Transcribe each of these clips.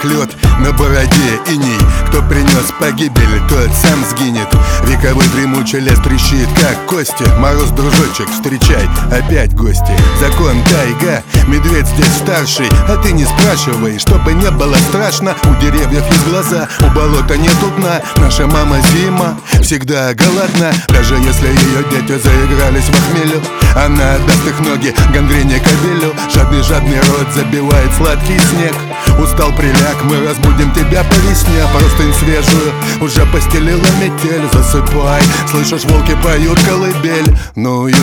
ушах лед, на бороде иней. Кто принес погибель, тот сам сгинет. Вековой дремучий лес трещит, как кости. Мороз, дружочек, встречай, опять гости. Закон тайга, медведь здесь старший. А ты не спрашивай, чтобы не было страшно. У деревьев есть глаза, у болота нету дна. Наша мама зима всегда голодна. Даже если ее дети заигрались в охмелю, она отдаст их ноги гангрене кобелю. Жадный рот забивает сладкий снег. Устал, приляг, мы разбудим тебя по весне. Простынь свежую уже постелила метель. Засыпай, слышишь, волки поют колыбель. Ную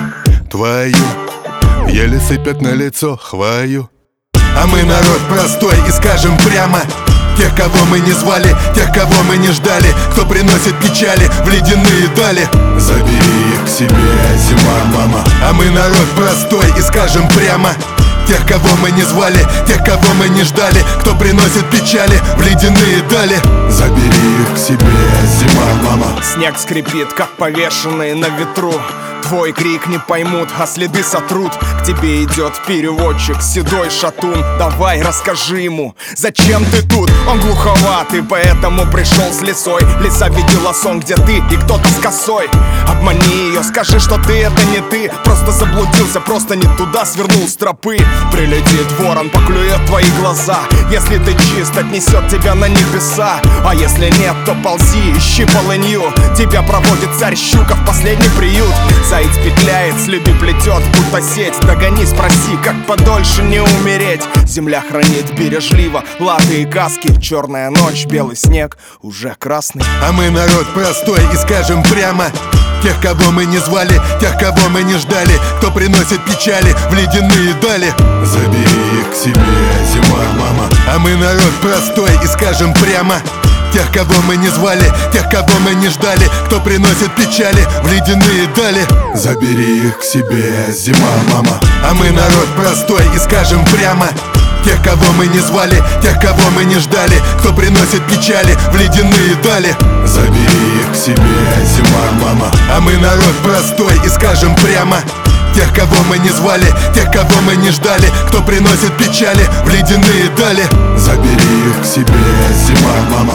твою еле сыпят на лицо хвою. А мы народ простой и скажем прямо: тех, кого мы не звали, тех, кого мы не ждали, кто приносит печали в ледяные дали. Забери их к себе, зима, мама. А мы народ простой и скажем прямо: тех, кого мы не звали, тех, кого мы не ждали, кто приносит печали в ледяные дали. Забери их к себе, зима, мама. Снег скрипит, как повешенный на ветру. Твой крик не поймут, а следы сотрут. К тебе идет переводчик, седой шатун. Давай, расскажи ему, зачем ты тут? Он глуховатый, поэтому пришел с лисой. Лиса видела сон, где ты и кто-то с косой. Обмани ее, скажи, что ты это не ты. Просто заблудился, просто не туда свернул с тропы. Прилетит ворон, поклюет твои глаза. Если ты чист, отнесет тебя на небеса. А если нет, то ползи, ищи полынью. Тебя проводит царь щука в последний приют. Заяц петляет, следы плетет, будто сеть. Догони, спроси, как подольше не умереть. Земля хранит бережливо латы и каски. Черная ночь, белый снег, уже красный. А мы народ простой и скажем прямо: тех, кого мы не звали, тех, кого мы не ждали, кто приносит печали в ледяные дали. Забери их к себе, зима, мама. А мы народ простой и скажем прямо: тех, кого мы не звали, тех, кого мы не ждали, кто приносит печали в ледяные дали. Забери их к себе, зима, мама. А мы народ простой и скажем прямо: тех, кого мы не звали, тех, кого мы не ждали, кто приносит печали в ледяные дали. Забери их к себе, зима, мама. А мы народ простой и скажем прямо: тех, кого мы не звали, тех, кого мы не ждали, кто приносит печали в ледяные дали. Забери их к себе, зима, мама.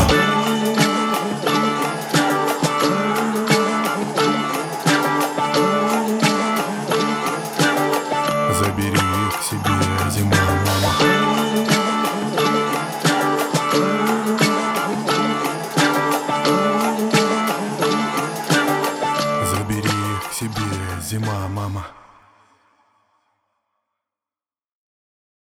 Забери их к себе, зима, мама. Забери их к себе, зима, мама.